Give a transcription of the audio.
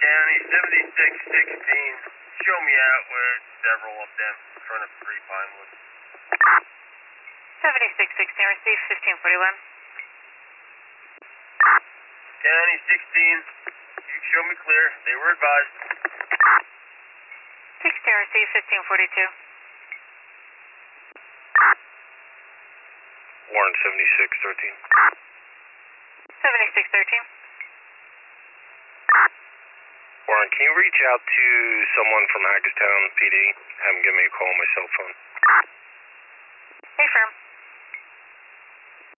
County, 7616. Show me out with several of them in front of 3 Pinewood. 7616, receive 1541. County 16, you show me clear. They were advised. 16, receive 1542. Warren 7613. 7613. Warren, can you reach out to someone from Hagerstown PD? Have them give me a call on my cell phone. Affirm.